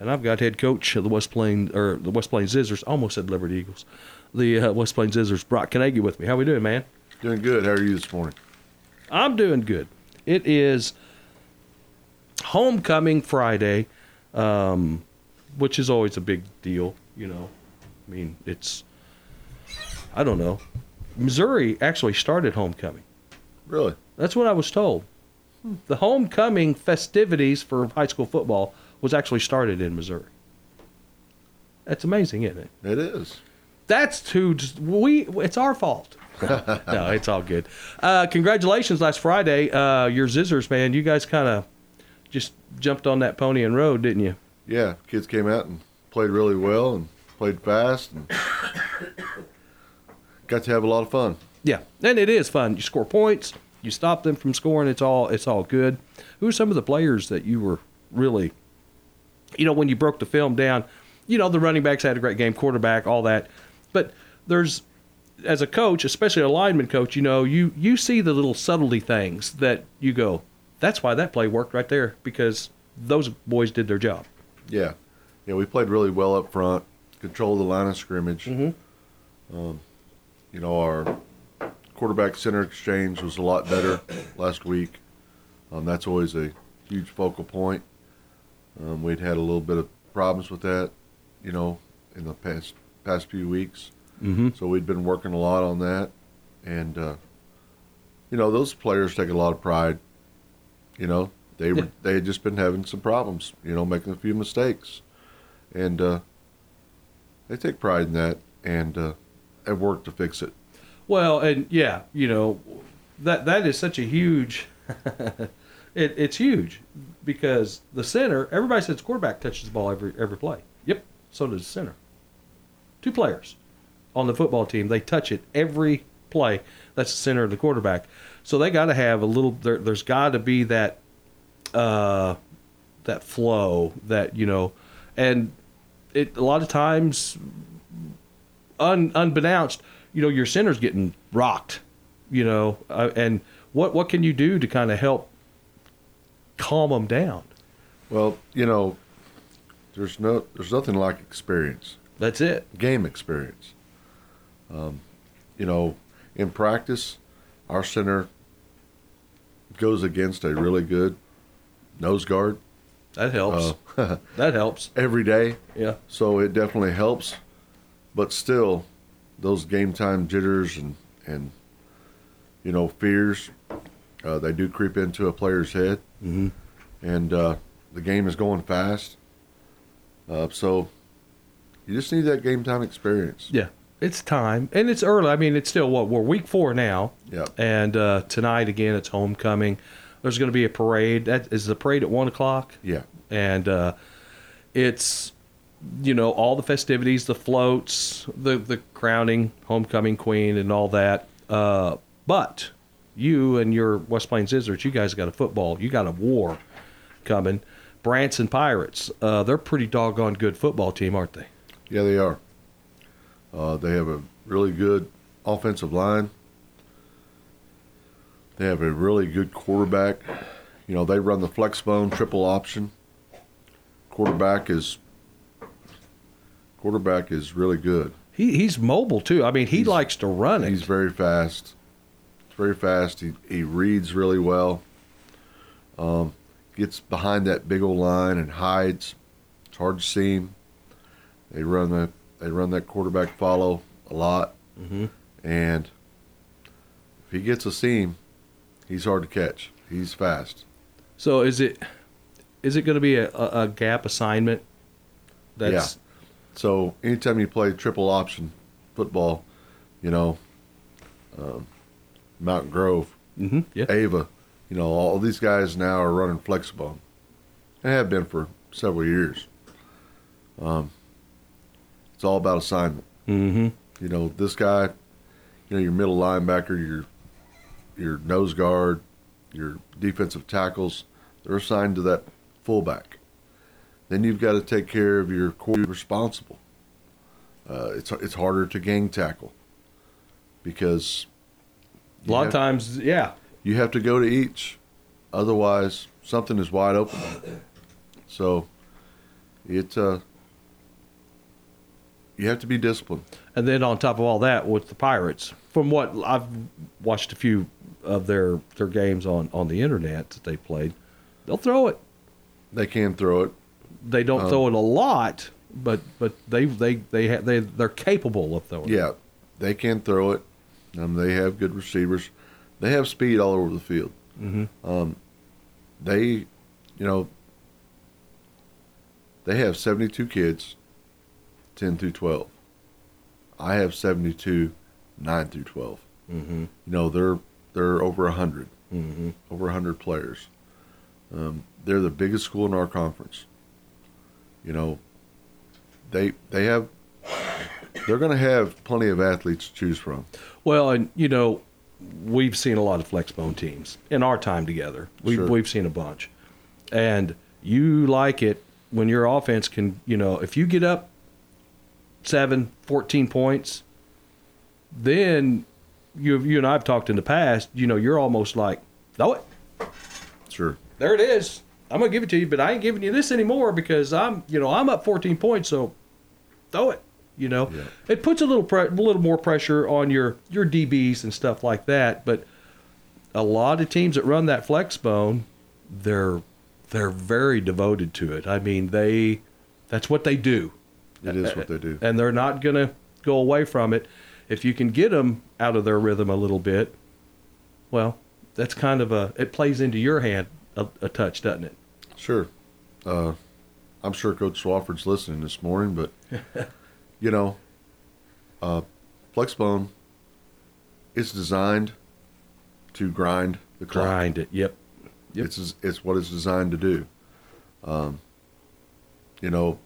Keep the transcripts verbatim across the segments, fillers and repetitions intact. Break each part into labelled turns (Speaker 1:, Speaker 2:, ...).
Speaker 1: and I've got head coach of the West Plains or the West Plains Scissors. Almost said Liberty Eagles. The uh, West Plains Scissors, Brock Carnegie, with me. How we doing, man?
Speaker 2: Doing good. How are you this morning?
Speaker 1: I'm doing good. It is homecoming Friday, um, which is always a big deal. You know, I mean, it's I don't know. Missouri actually started homecoming.
Speaker 2: Really?
Speaker 1: That's what I was told. The homecoming festivities for high school football was actually started in Missouri. That's amazing, isn't it?
Speaker 2: It is.
Speaker 1: That's who we. It's our fault. No, it's all good. Uh, congratulations last Friday. Uh, your Scissors, man. You guys kind of just jumped on that pony and rode, didn't you?
Speaker 2: Yeah, kids came out and played really well and played fast and got to have a lot of fun.
Speaker 1: Yeah, and it is fun. You score points. You stop them from scoring. It's all. It's all good. Who are some of the players that you were really, you know, when you broke the film down? You know, the running backs had a great game, quarterback, all that. But there's, as a coach, especially a lineman coach, you know, you, you see the little subtlety things that you go, that's why that play worked right there, because those boys did their job.
Speaker 2: Yeah. Yeah, we played really well up front, controlled the line of scrimmage.
Speaker 1: Mm-hmm.
Speaker 2: Um, you know, our quarterback-center exchange was a lot better last week. Um, that's always a huge focal point. Um, we'd had a little bit of problems with that, you know, in the past past few weeks.
Speaker 1: Mm-hmm.
Speaker 2: So we'd been working a lot on that. And, uh, you know, those players take a lot of pride. You know, they were,
Speaker 1: yeah.
Speaker 2: they had just been having some problems, you know, making a few mistakes. And uh, they take pride in that and uh, have worked to fix it.
Speaker 1: Well, and yeah, you know, that that is such a huge, it, it's huge because the center, everybody says quarterback touches the ball every every play. Yep, so does the center. Two players on the football team, they touch it every play. That's the center of the quarterback. So they got to have a little, there, there's got to be that, uh, that flow that, you know, and it a lot of times, un, unbeknownst, you know, your center's getting rocked, you know, uh, and what, what can you do to kind of help calm them down?
Speaker 2: Well, you know, there's no, there's nothing like experience.
Speaker 1: That's it.
Speaker 2: Game experience. Um, you know, in practice, our center goes against a really good nose guard.
Speaker 1: That helps.
Speaker 2: Uh,
Speaker 1: that helps.
Speaker 2: Every day.
Speaker 1: Yeah.
Speaker 2: So it definitely helps. But still, those game time jitters and, and you know, fears, uh, they do creep into a player's head.
Speaker 1: Mm-hmm.
Speaker 2: And uh, the game is going fast. Uh, so you just need that game time experience.
Speaker 1: Yeah. It's time. And it's early. I mean, it's still, what, we're week four now.
Speaker 2: Yeah.
Speaker 1: And uh, tonight, again, it's homecoming. There's going to be a parade. That is the parade at one o'clock.
Speaker 2: Yeah.
Speaker 1: And uh, it's, you know, all the festivities, the floats, the, the crowning homecoming queen and all that. Uh, but you and your West Plains Scissors, you guys got a football. You got a war coming. Branson Pirates, uh, they're a pretty doggone good football team, aren't they?
Speaker 2: Yeah, they are. Uh, they have a really good offensive line. They have a really good quarterback. You know, they run the flex bone triple option. Quarterback is quarterback is really good.
Speaker 1: He he's mobile too. I mean, he
Speaker 2: He's-
Speaker 1: likes to run it.
Speaker 2: He's very fast. Very fast. He he reads really well. Um, gets behind that big old line and hides. It's hard to see him. They run the they run that quarterback follow a lot,
Speaker 1: Mm-hmm.
Speaker 2: and if he gets a seam, he's hard to catch. He's fast.
Speaker 1: So is it is it going to be a, a, a gap assignment? That's
Speaker 2: So anytime you play triple option football, you know, um, Mountain Grove,
Speaker 1: mm-hmm. Yeah.
Speaker 2: Ava, you know, all these guys now are running flexbone. They have been for several years. Um, it's all about assignment.
Speaker 1: Mm-hmm.
Speaker 2: You know, this guy, you know, your middle linebacker, your your nose guard, your defensive tackles, they're assigned to that fullback. Then you've got to take care of your core responsible. Uh, it's it's harder to gang tackle because
Speaker 1: A lot
Speaker 2: you
Speaker 1: of
Speaker 2: have-
Speaker 1: times, yeah.
Speaker 2: you have to go to each. Otherwise, something is wide open. So It uh, you have to be disciplined.
Speaker 1: And then on top of all that, with the Pirates, from what I've watched a few of their, their games on, on the internet that they played, they'll throw it.
Speaker 2: They can throw it.
Speaker 1: They don't
Speaker 2: Um,
Speaker 1: throw it a lot, but but they they they ha- they they're capable of throwing.
Speaker 2: Yeah, they can throw it. Um, they have good receivers. They have speed all over the field.
Speaker 1: Mm-hmm.
Speaker 2: Um, they, you know, they have seventy-two kids, ten through twelve. I have seventy-two, nine through twelve.
Speaker 1: Mm-hmm.
Speaker 2: You know, they're they're over a hundred,
Speaker 1: Mm-hmm.
Speaker 2: over a hundred players. Um, they're the biggest school in our conference. You know, they they have they're going to have plenty of athletes to choose from.
Speaker 1: Well, and you know, we've seen a lot of flexbone teams in our time together. We've
Speaker 2: Sure.
Speaker 1: we've seen a bunch, and you like it when your offense can, you know, if you get up seven, fourteen points, then you you and I've talked in the past. You know, you're almost like, throw it.
Speaker 2: Sure.
Speaker 1: There it is. I'm gonna give it to you, but I ain't giving you this anymore because I'm, you know, I'm up fourteen points. So throw it. You know,
Speaker 2: Yeah.
Speaker 1: it puts a little pre- a little more pressure on your your D Bs and stuff like that. But a lot of teams that run that flex bone, they're they're very devoted to it. I mean, they that's what they do.
Speaker 2: It is what they do.
Speaker 1: And they're not going to go away from it. If you can get them out of their rhythm a little bit, well, that's kind of a, it plays into your hand a, a touch, doesn't it?
Speaker 2: Sure. Uh, I'm sure Coach Swafford's listening this morning, but, you know, uh, Flexbone is designed to grind the clock.
Speaker 1: Grind it. Yep. Yep.
Speaker 2: It's it's what it's designed to do. Um, you know,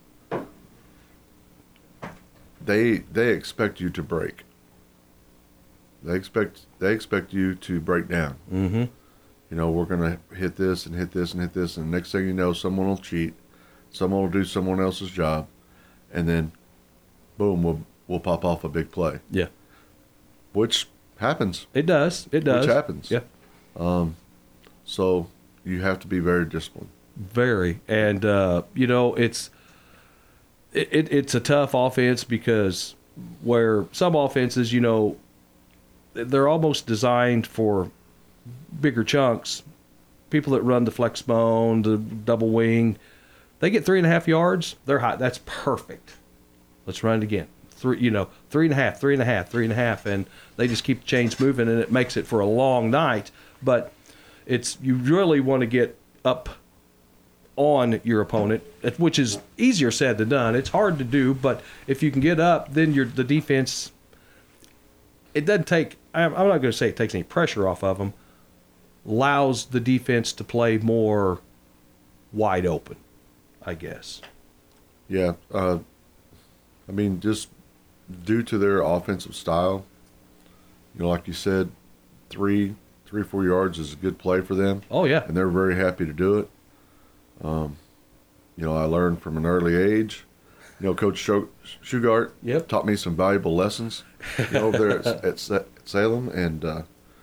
Speaker 2: they they expect you to break. They expect they expect you to break down.
Speaker 1: Mm-hmm.
Speaker 2: You know, we're gonna hit this and hit this and hit this, and next thing you know, someone will cheat, someone will do someone else's job, and then, boom, we'll we'll pop off a big play,
Speaker 1: Yeah.
Speaker 2: which happens.
Speaker 1: It does. It does.
Speaker 2: Which happens.
Speaker 1: Yeah.
Speaker 2: Um, so you have to be very disciplined.
Speaker 1: Very. And, uh, you know, it's it, it, it's a tough offense because where some offenses, you know, they're almost designed for bigger chunks. People that run the flex bone, the double wing, they get three and a half yards. They're hot. That's perfect. Let's run it again. Three, you know, three and a half, three and a half, three and a half, and they just keep the chains moving, and it makes it for a long night. But it's you really want to get up on your opponent, which is easier said than done. It's hard to do, but if you can get up, then your the defense. It doesn't take. I'm not going to say it takes any pressure off of them. Allows the defense to play more wide open, I guess.
Speaker 2: Yeah. Uh, I mean, just due to their offensive style, you know, like you said, three, three, four yards is a good play for them,
Speaker 1: Oh yeah,
Speaker 2: and they're very happy to do it. Um, you know, I learned from an early age. You know, Coach Sho- Shugart
Speaker 1: Yep.
Speaker 2: taught me some valuable lessons, you know, over there at, at, Sa- at Salem, and uh,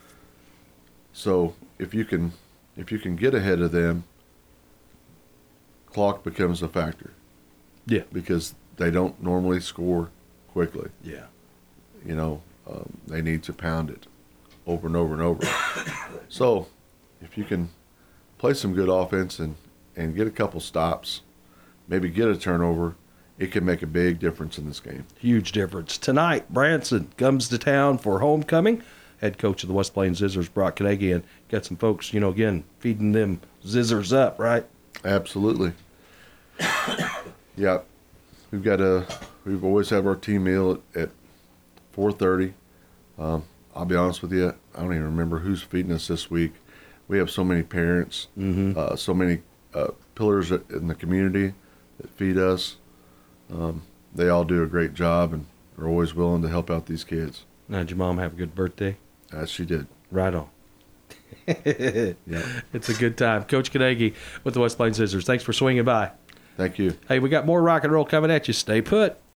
Speaker 2: so if you can, if you can get ahead of them, clock becomes a factor
Speaker 1: yeah,
Speaker 2: because they don't normally score quickly.
Speaker 1: yeah.
Speaker 2: You know, um, they need to pound it over and over and over. So, if you can play some good offense and, and get a couple stops, maybe get a turnover, it can make a big difference in this game.
Speaker 1: Huge difference. Tonight, Branson comes to town for homecoming. Head coach of the West Plains Zizzers, Brock Kanegi, and got some folks, you know, again, feeding them Zizzers up, right?
Speaker 2: Absolutely. Yeah, we've got a. We've always have our team meal at, at four thirty. Um, I'll be honest with you, I don't even remember who's feeding us this week. We have so many parents,
Speaker 1: Mm-hmm.
Speaker 2: uh, so many uh, pillars in the community that feed us. Um, they all do a great job and are always willing to help out these kids.
Speaker 1: Now, did your mom have a good birthday?
Speaker 2: As she did.
Speaker 1: Right on.
Speaker 2: Yeah.
Speaker 1: It's a good time. Coach Kanegi with the West Plains Zizzers. Thanks for swinging by.
Speaker 2: Thank you.
Speaker 1: Hey, we got more rock and roll coming at you. Stay put.